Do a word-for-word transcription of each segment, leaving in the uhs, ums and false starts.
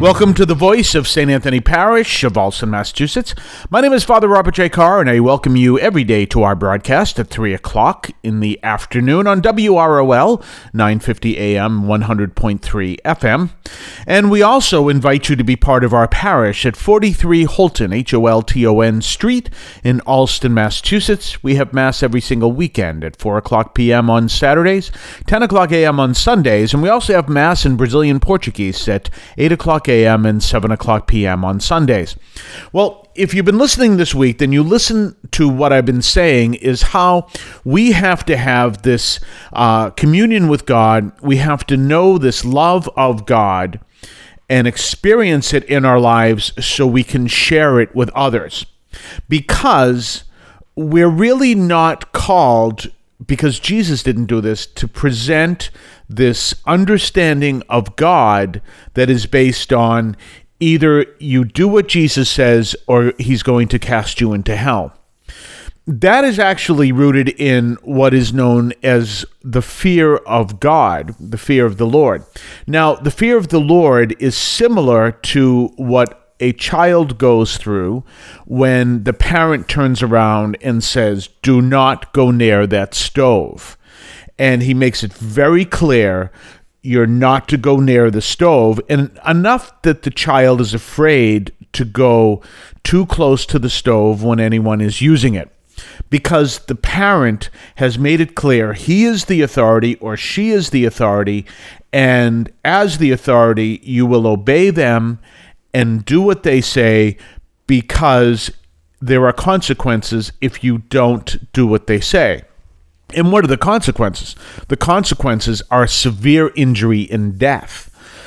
Welcome to the voice of Saint Anthony Parish of Allston, Massachusetts. My name is Father Robert J. Carr, and I welcome you every day to our broadcast at three o'clock in the afternoon on W R O L, nine fifty A M, one hundred point three F M. And we also invite you to be part of our parish at forty-three Holton, H O L T O N Street in Allston, Massachusetts. We have Mass every single weekend at four o'clock P M on Saturdays, ten o'clock A M on Sundays, and we also have Mass in Brazilian Portuguese at eight o'clock A M and seven o'clock P M on Sundays. Well, if you've been listening this week, then you listen to what I've been saying is how we have to have this uh, communion with God. We have to know this love of God and experience it in our lives so we can share it with others. Because we're really not called, because Jesus didn't do this, to present this understanding of God that is based on either you do what Jesus says or he's going to cast you into hell. That is actually rooted in what is known as the fear of God, the fear of the Lord. Now, the fear of the Lord is similar to what a child goes through when the parent turns around and says, "Do not go near that stove." And he makes it very clear you're not to go near the stove, and enough that the child is afraid to go too close to the stove when anyone is using it. Because the parent has made it clear he is the authority or she is the authority, and as the authority, you will obey them and do what they say, because there are consequences if you don't do what they say. And what are the consequences? The consequences are severe injury and death.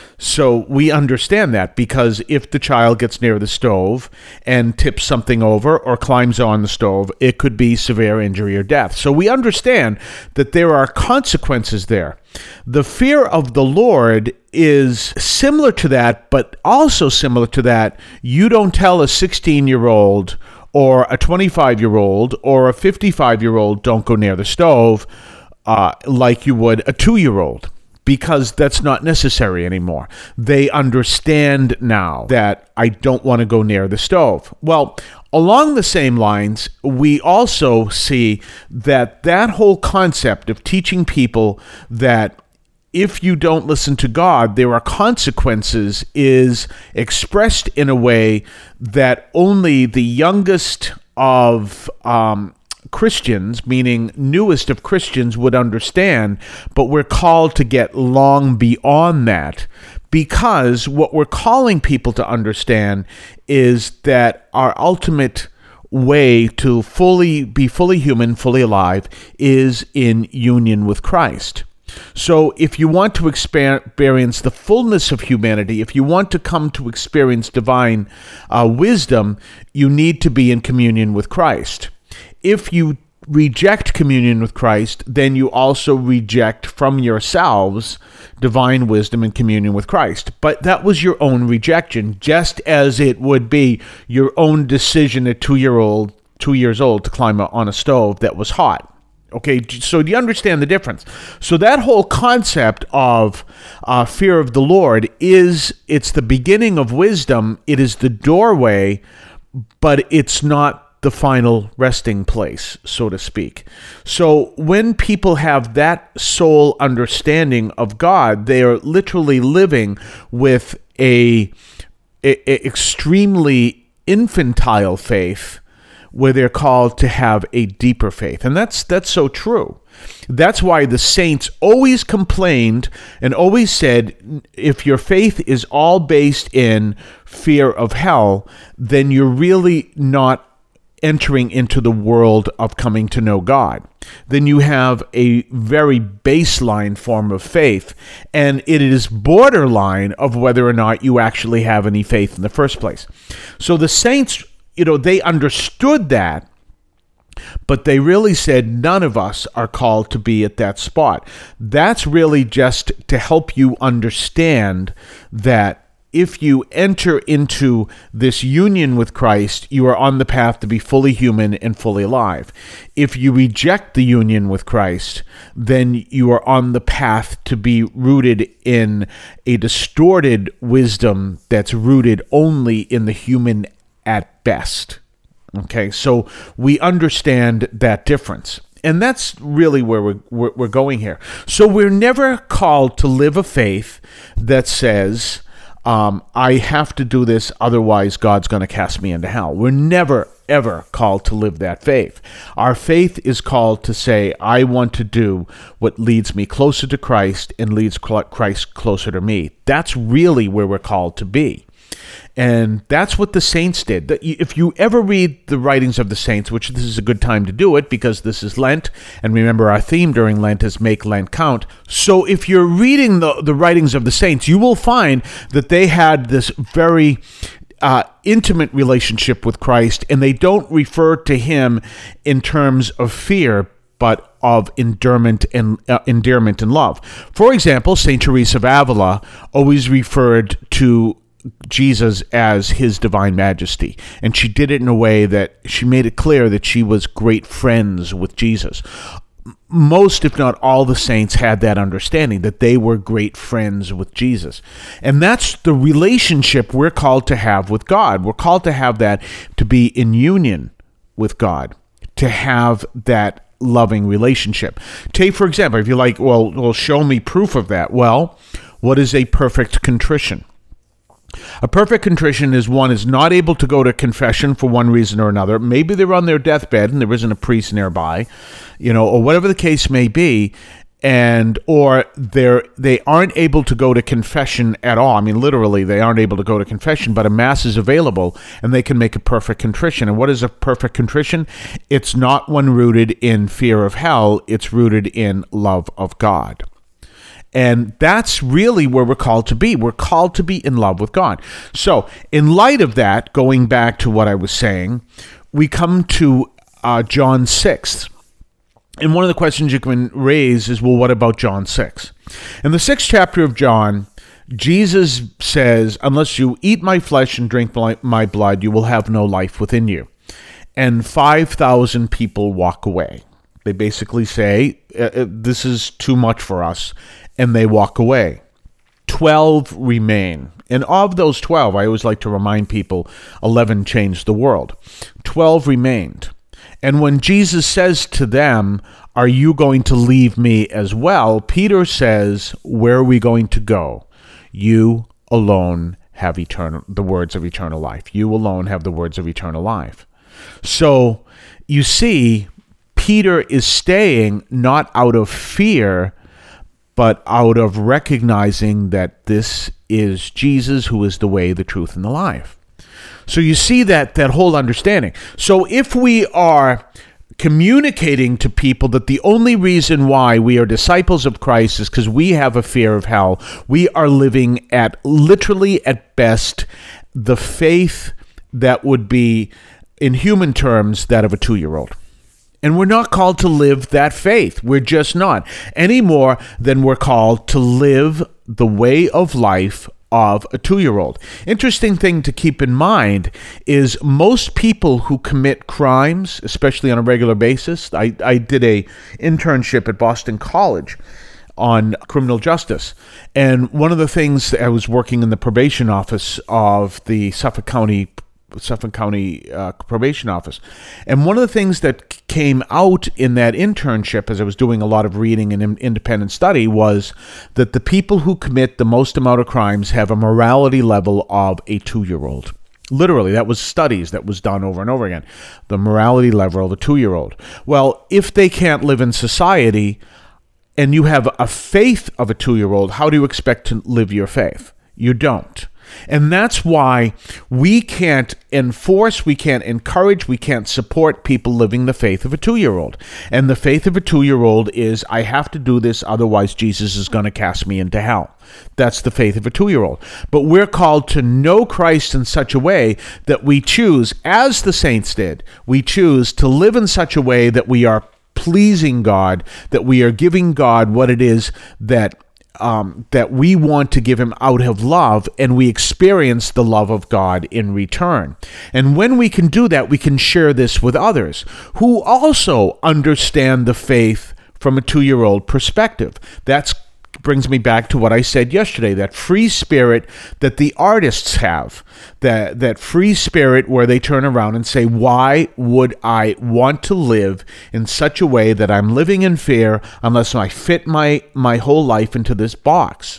So we understand that, because if the child gets near the stove and tips something over or climbs on the stove, it could be severe injury or death. So we understand that there are consequences there. The fear of the Lord is similar to that, but also similar to that, you don't tell a sixteen-year-old or a twenty-five-year-old or a fifty-five-year-old don't go near the stove uh, like you would a two-year-old, because that's not necessary anymore. They understand now that I don't want to go near the stove. Well, along the same lines, we also see that that whole concept of teaching people that if you don't listen to God, there are consequences is expressed in a way that only the youngest of um, Christians, meaning newest of Christians, would understand, but we're called to get long beyond that, because what we're calling people to understand is that our ultimate way to fully be fully human, fully alive, is in union with Christ. So if you want to experience the fullness of humanity, if you want to come to experience divine uh, wisdom, you need to be in communion with Christ. If you reject communion with Christ, then you also reject from yourselves divine wisdom and communion with Christ. But that was your own rejection, just as it would be your own decision at two-year-old, two years old to climb on a stove that was hot. Okay, so do you understand the difference? So that whole concept of uh, fear of the Lord is, it's the beginning of wisdom. It is the doorway, but it's not the final resting place, so to speak. So when people have that soul understanding of God, they are literally living with a, a, a extremely infantile faith, where they're called to have a deeper faith. And that's that's so true. That's why the saints always complained and always said, if your faith is all based in fear of hell, then you're really not entering into the world of coming to know God. Then you have a very baseline form of faith, and it is borderline of whether or not you actually have any faith in the first place. So the saints, you know, they understood that, but they really said none of us are called to be at that spot. That's really just to help you understand that if you enter into this union with Christ, you are on the path to be fully human and fully alive. If you reject the union with Christ, then you are on the path to be rooted in a distorted wisdom that's rooted only in the human at best. Okay, so we understand that difference. And that's really where we're, we're, we're going here. So we're never called to live a faith that says, um, I have to do this, otherwise God's going to cast me into hell. We're never, ever called to live that faith. Our faith is called to say, I want to do what leads me closer to Christ and leads Christ closer to me. That's really where we're called to be. And that's what the saints did. If you ever read the writings of the saints, which this is a good time to do it because this is Lent, and remember our theme during Lent is Make Lent Count. So if you're reading the, the writings of the saints, you will find that they had this very uh, intimate relationship with Christ, and they don't refer to him in terms of fear, but of endearment and uh, endearment and love. For example, Saint Teresa of Avila always referred to Jesus as his divine majesty. And she did it in a way that she made it clear that she was great friends with Jesus. Most, if not all, the saints had that understanding, that they were great friends with Jesus. And that's the relationship we're called to have with God. We're called to have that, to be in union with God, to have that loving relationship. Take, for example, if you're like, well, well, show me proof of that. Well, what is a perfect contrition? A perfect contrition is one is not able to go to confession for one reason or another. Maybe they're on their deathbed and there isn't a priest nearby, you know, or whatever the case may be, and or they're they aren't able to go to confession at all. I mean, literally, they aren't able to go to confession, but a mass is available and they can make a perfect contrition. And what is a perfect contrition? It's not one rooted in fear of hell. It's rooted in love of God. And that's really where we're called to be. We're called to be in love with God. So in light of that, going back to what I was saying, we come to uh, John six. And one of the questions you can raise is, well, what about John six? In the sixth chapter of John, Jesus says, unless you eat my flesh and drink my blood, you will have no life within you. And five thousand people walk away. They basically say, this is too much for us. And they walk away. Twelve remain. And of those twelve, I always like to remind people, eleven changed the world. Twelve remained. And when Jesus says to them, are you going to leave me as well? Peter says, where are we going to go? You alone have eternal, the words of eternal life. You alone have the words of eternal life. So you see, Peter is staying not out of fear, but out of recognizing that this is Jesus who is the way, the truth, and the life. So you see that that whole understanding. So if we are communicating to people that the only reason why we are disciples of Christ is because we have a fear of hell, we are living at literally at best the faith that would be, in human terms, that of a two-year-old. And we're not called to live that faith. We're just not. Any more than we're called to live the way of life of a two-year-old. Interesting thing to keep in mind is most people who commit crimes, especially on a regular basis, I, I did a internship at Boston College on criminal justice. And one of the things, I was working in the probation office of the Suffolk County Suffolk County uh, Probation Office. And one of the things that came out in that internship, as I was doing a lot of reading and in- independent study, was that the people who commit the most amount of crimes have a morality level of a two-year-old. Literally, that was studies that was done over and over again. The morality level of a two-year-old. Well, if they can't live in society and you have a faith of a two-year-old, how do you expect to live your faith? You don't. And that's why we can't enforce, we can't encourage, we can't support people living the faith of a two-year-old. And the faith of a two-year-old is, I have to do this, otherwise Jesus is going to cast me into hell. That's the faith of a two-year-old. But we're called to know Christ in such a way that we choose, as the saints did, we choose to live in such a way that we are pleasing God, that we are giving God what it is that um, that we want to give him out of love, and we experience the love of God in return. And when we can do that, we can share this with others who also understand the faith from a two-year-old perspective. That's brings me back to what I said yesterday, that free spirit that the artists have, that that free spirit where they turn around and say, why would I want to live in such a way that I'm living in fear unless I fit my, my whole life into this box?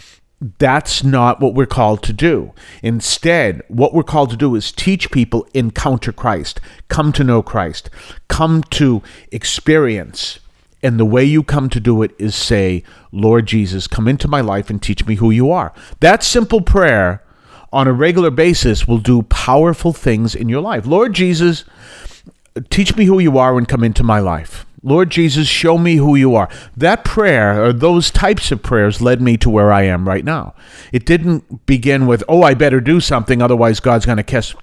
That's not what we're called to do. Instead, what we're called to do is teach people, encounter Christ, come to know Christ, come to experience. And the way you come to do it is say, Lord Jesus, come into my life and teach me who you are. That simple prayer on a regular basis will do powerful things in your life. Lord Jesus, teach me who you are and come into my life. Lord Jesus, show me who you are. That prayer, or those types of prayers, led me to where I am right now. It didn't begin with, oh, I better do something, otherwise God's going to cast,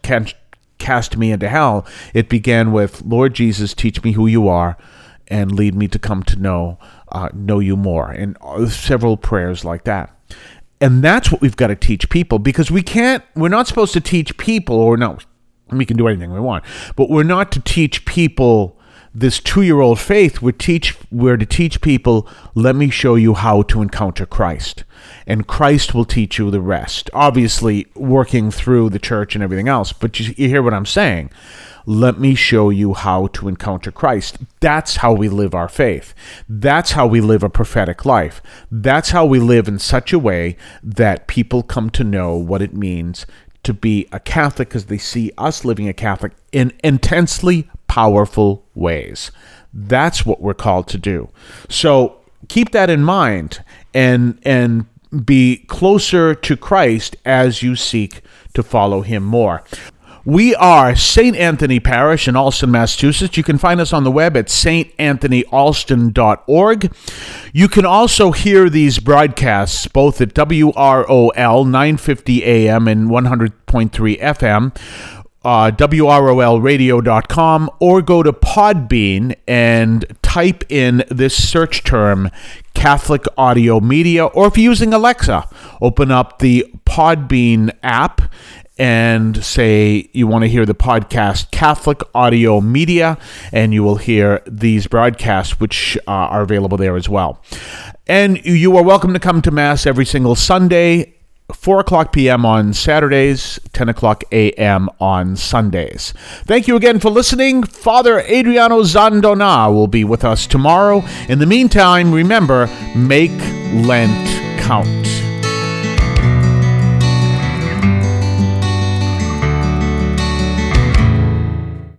cast me into hell. It began with, Lord Jesus, teach me who you are, and lead me to come to know uh, know you more, and several prayers like that. And that's what we've got to teach people, because we can't, we're not supposed to teach people, or no, we can do anything we want, but we're not to teach people this two-year-old faith. We're, teach, we're to teach people, let me show you how to encounter Christ, and Christ will teach you the rest. Obviously, working through the church and everything else, but you, you hear what I'm saying. Let me show you how to encounter Christ. That's how we live our faith. That's how we live a prophetic life. That's how we live in such a way that people come to know what it means to be a Catholic, because they see us living a Catholic in intensely powerful ways. That's what we're called to do. So keep that in mind, and and be closer to Christ as you seek to follow him more. We are Saint Anthony Parish in Allston, Massachusetts. You can find us on the web at saint anthony allston dot org. You can also hear these broadcasts both at W R O L nine fifty A M and one hundred point three F M, uh, W R O L radio dot com, or go to Podbean and type in this search term, Catholic Audio Media. Or if you're using Alexa, open up the Podbean app and say you want to hear the podcast Catholic Audio Media, and you will hear these broadcasts, which uh, are available there as well. And you are welcome to come to Mass every single Sunday, four o'clock p.m. on Saturdays, ten o'clock a.m. on Sundays. Thank you again for listening. Father Adriano Zandona will be with us tomorrow. In the meantime, remember, make Lent count.